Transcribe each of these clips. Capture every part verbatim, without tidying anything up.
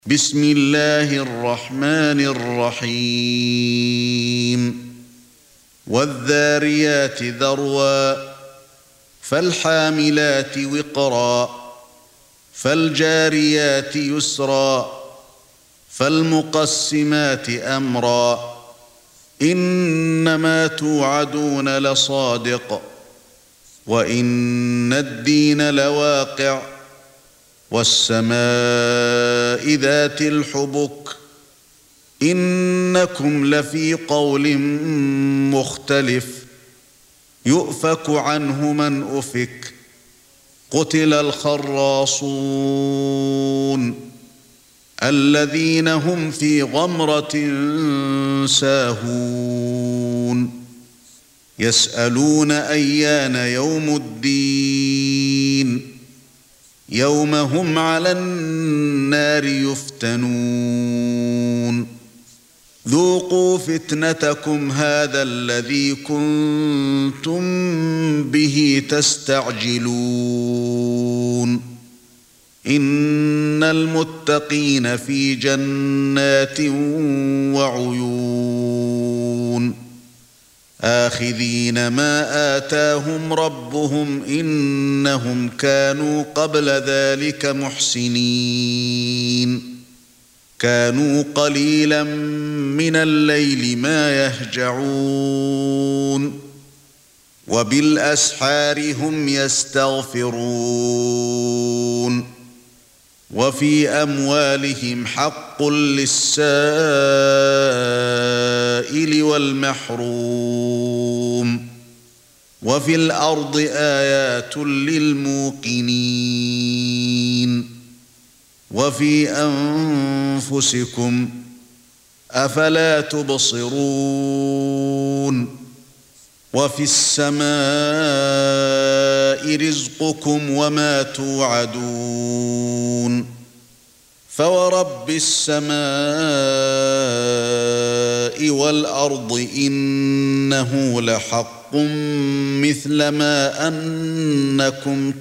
بسم الله الرحمن الرحيم والذاريات ذروا فالحاملات وقرا فالجاريات يسرا فالمقسمات أمرا إنما توعدون لصادق وإن الدين لواقع والسماء ذات الحبك إنكم لفي قول مختلف يؤفك عنه من أفك قتل الخراصون الذين هم في غمرة ساهون يسألون أيان يوم الدين يوم هم على النار يفتنون ذوقوا فتنتكم هذا الذي كنتم به تستعجلون إن المتقين في جنات وعيون آخذين ما آتاهم ربهم إنهم كانوا قبل ذلك محسنين كانوا قليلا من الليل ما يهجعون وبالأسحار هم يستغفرون وفي أموالهم حق للسائل والمحروم وفي الأرض آيات للموقنين وفي أنفسكم أفلا تبصرون وفي السماء رزقكم وما توعدون فورب السماء والأرض إنه لحق مثل ما أنكم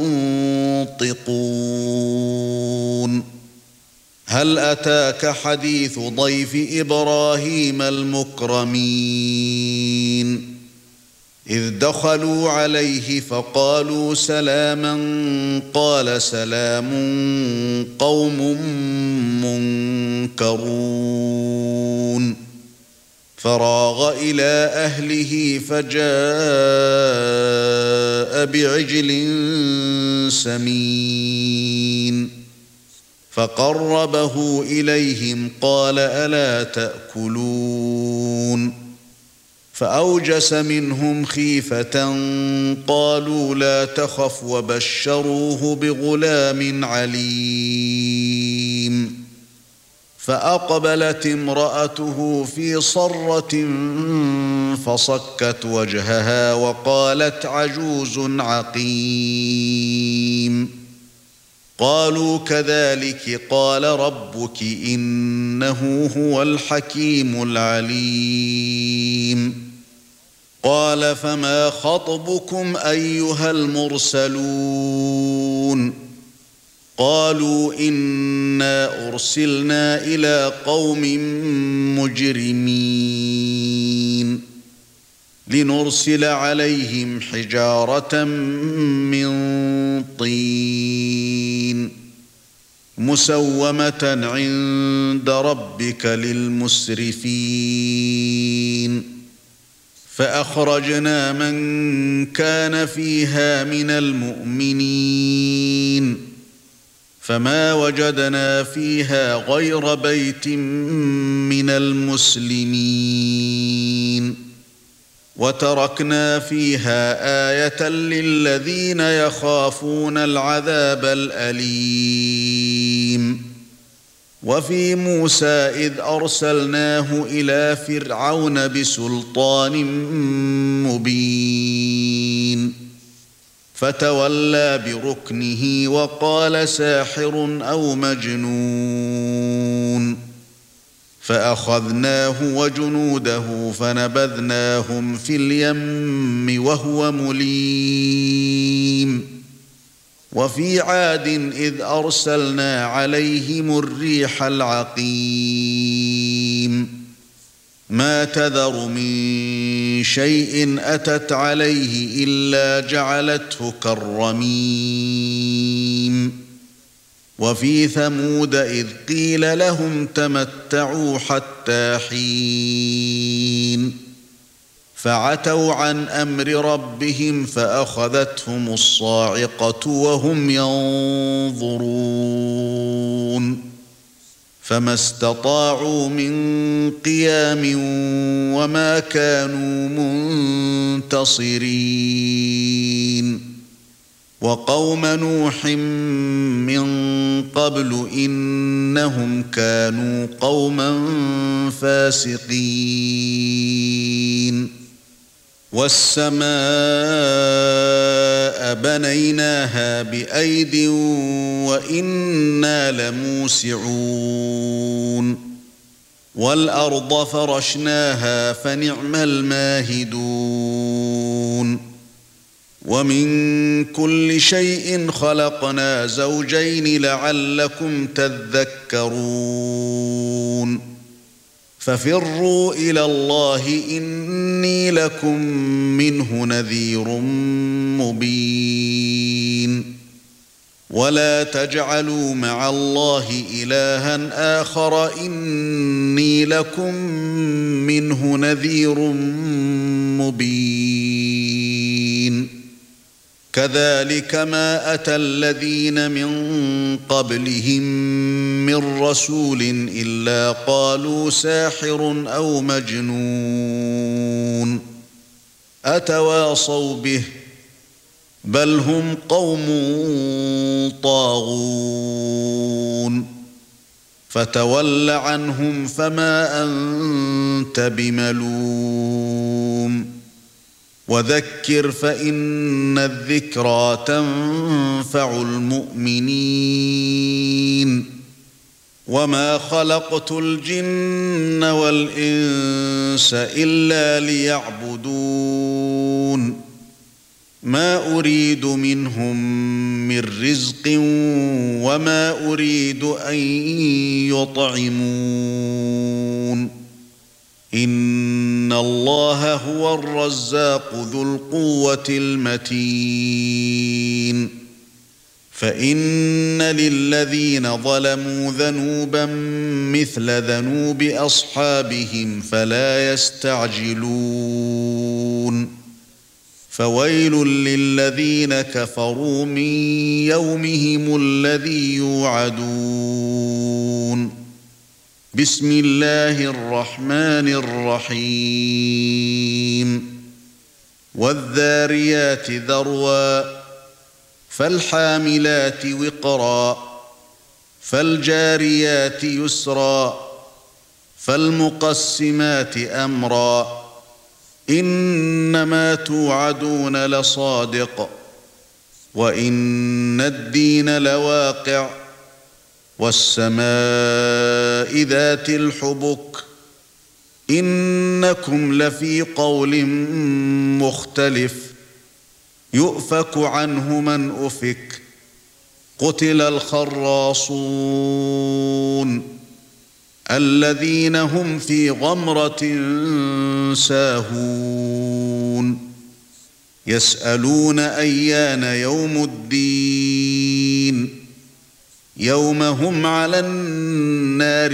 تنطقون هل أتاك حديث ضيف إبراهيم المكرمين إذ دخلوا عليه فقالوا سلاما قال سلام قوم منكرون فراغ إلى أهله فجاء بعجل سمين فقربه إليهم قال ألا تأكلون فأوجس منهم خيفة قالوا لا تخف وبشروه بغلام عليم فأقبلت امرأته في صرة فصكت وجهها وقالت عجوز عقيم قالوا كذلك قال ربك إنه هو الحكيم العليم قال فما خطبكم أيها المرسلون قالوا إنا أرسلنا إلى قوم مجرمين لنرسل عليهم حجارة من طين مسومة عند ربك للمسرفين فأخرجنا من كان فيها من المؤمنين فما وجدنا فيها غير بيت من المسلمين وتركنا فيها آية للذين يخافون العذاب الأليم وفي موسى إذ أرسلناه إلى فرعون بسلطان مبين فتولى بركنه وقال ساحر أو مجنون فأخذناه وجنوده فنبذناهم في اليم وهو مليم وفي عاد إذ أرسلنا عليهم الريح العقيم ما تذر من شيء أتت عليه إلا جعلته كالرميم وفي ثمود إذ قيل لهم تمتعوا حتى حين فعتوا عن أمر ربهم فأخذتهم الصاعقة وهم ينظرون فما استطاعوا من قيام وما كانوا منتصرين وقوم نوح من قبل إنهم كانوا قوما فاسقين والسماء بنيناها بأيد وإنا لموسعون والأرض فرشناها فنعم الماهدون ومن كل شيء خلقنا زوجين لعلكم تذكرون ففروا إلى الله إني لكم منه نذير مبين ولا تجعلوا مع الله إلها آخر إني لكم منه نذير مبين كذلك ما أتى الذين من قبلهم من رسول إلا قالوا ساحر أو مجنون أتواصوا به بل هم قوم طاغون فتول عنهم فما أنت بملوم وذكر فإن الذكرى تنفع المؤمنين وما خلقت الجن والإنس إلا ليعبدون ما أريد منهم من رزق وما أريد أن يطعمون إن الله هو الرزاق ذو القوة المتين فإن للذين ظلموا ذنوبا مثل ذنوب أصحابهم فلا يستعجلون فويل للذين كفروا من يومهم الذي يوعدون بسم الله الرحمن الرحيم والذاريات ذروا فالحاملات وقرا فالجاريات يسرا فالمقسمات أمرا إنما توعدون لصادق وإن الدين لواقع والسماء ذات الحبك إنكم لفي قول مختلف يؤفك عنه من أفك قتل الخراصون الذين هم في غمرة ساهون يسألون أيان يوم الدين يوم هم على النار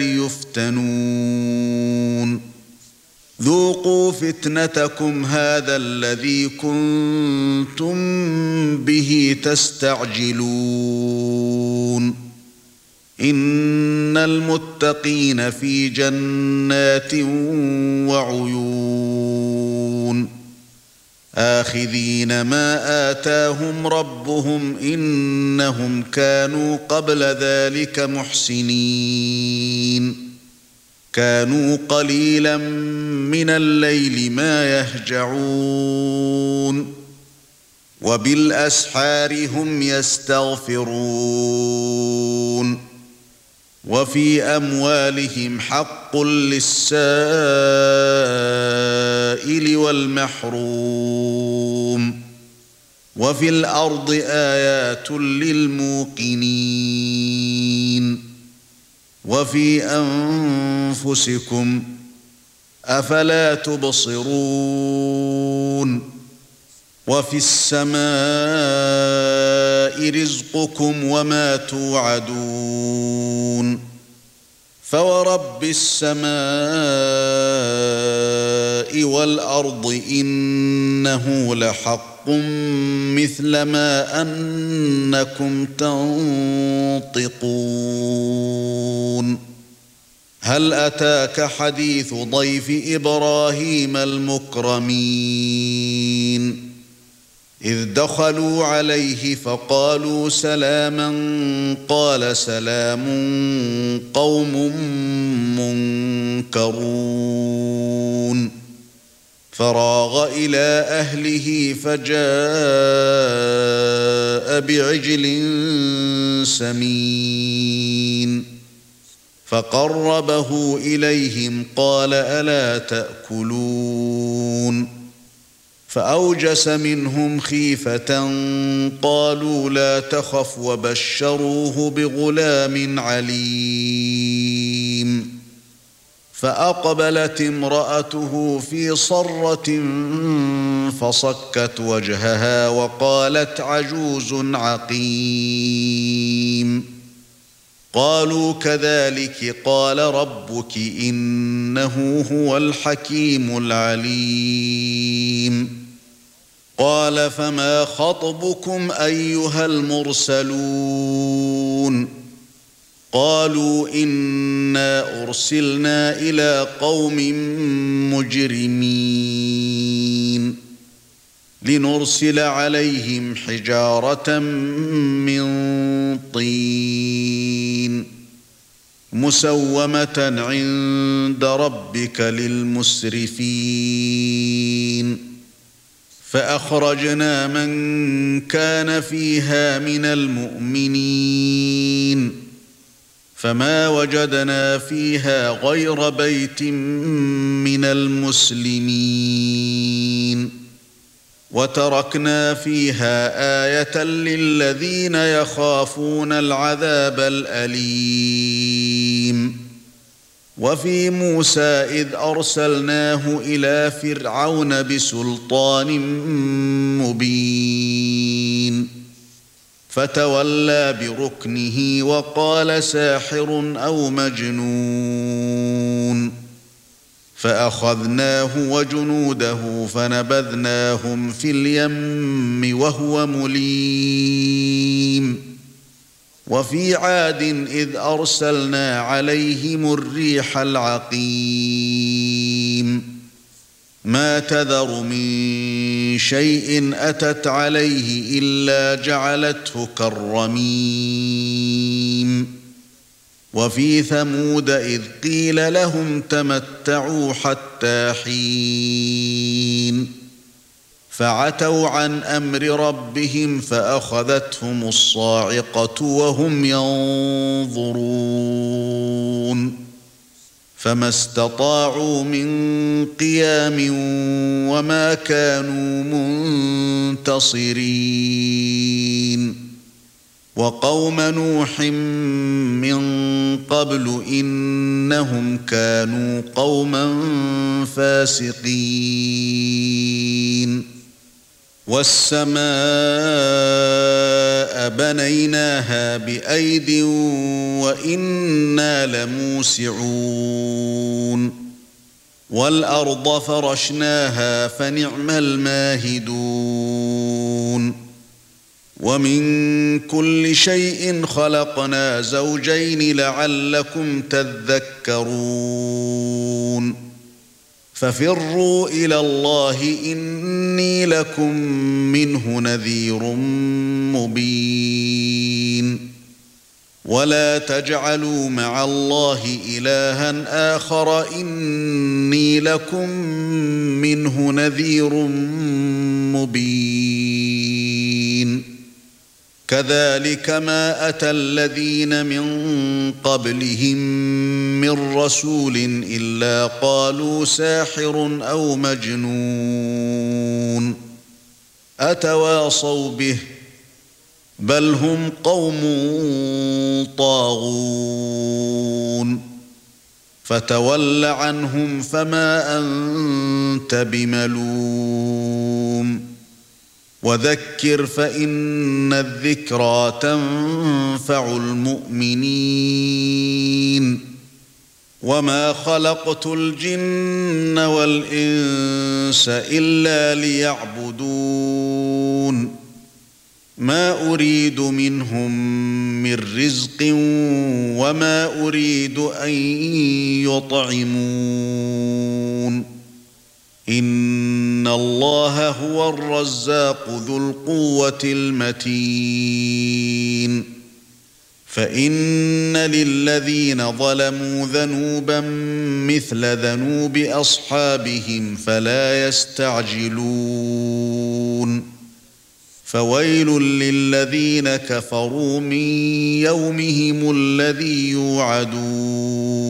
يفتنون ذوقوا فتنتكم هذا الذي كنتم به تستعجلون إن المتقين في جنات وعيون آخذين ما آتاهم ربهم إنهم كانوا قبل ذلك محسنين كانوا قليلا من الليل ما يهجعون وبالأسحار هم يستغفرون وفي أموالهم حق للسائل والمحروم وفي الأرض آيات للموقنين وفي أنفسكم أفلا تبصرون وفي السماء رزقكم وما توعدون فورب السماء والأرض إنه لحق مثل ما أنكم تنطقون هل أتاك حديث ضيف إبراهيم المكرمين إذ دخلوا عليه فقالوا سلاما قال سلام قوم منكرون فراغ إلى أهله فجاء بعجل سمين فقربه إليهم قال ألا تأكلون فأوجس منهم خيفة قالوا لا تخف وبشروه بغلام عليم فأقبلت امرأته في صرة فصكت وجهها وقالت عجوز عقيم قالوا كذلك قال ربك إنه هو الحكيم العليم قال فما خطبكم أيها المرسلون قالوا إنا أرسلنا إلى قوم مجرمين لنرسل عليهم حجارة من طين مسومة عند ربك للمسرفين فأخرجنا من كان فيها من المؤمنين فما وجدنا فيها غير بيت من المسلمين وتركنا فيها آية للذين يخافون العذاب الأليم وفي موسى إذ أرسلناه إلى فرعون بسلطان مبين فتولى بركنه وقال ساحر أو مجنون فأخذناه وجنوده فنبذناهم في اليم وهو مليم وفي عاد إذ أرسلنا عليهم الريح العقيم ما تذر من شيء أتت عليه إلا جعلته كالرميم وفي ثمود إذ قيل لهم تمتعوا حتى حين فعتوا عن أمر ربهم فأخذتهم الصاعقة وهم ينظرون فما استطاعوا من قيام وما كانوا منتصرين وقوم نوح من قبل إنهم كانوا قوما فاسقين والسماء بنيناها بأيد وإنا لموسعون والأرض فرشناها فنعم الماهدون ومن كل شيء خلقنا زوجين لعلكم تذكرون ففروا إلى الله إني لكم منه نذير مبين ولا تجعلوا مع الله إلها آخر إني لكم منه نذير مبين كذلك ما أتى الذين من قبلهم من رسول إلا قالوا ساحر أو مجنون أتواصوا به بل هم قوم طاغون فتول عنهم فما أنت بملوم وذكر فإن الذكرى تنفع المؤمنين وما خلقت الجن والإنس إلا ليعبدون ما أريد منهم من رزق وما أريد أن يطعمون إن الله هو الرزاق ذو القوة المتين فإن للذين ظلموا ذنوبا مثل ذنوب أصحابهم فلا يستعجلون فويل للذين كفروا من يومهم الذي يوعدون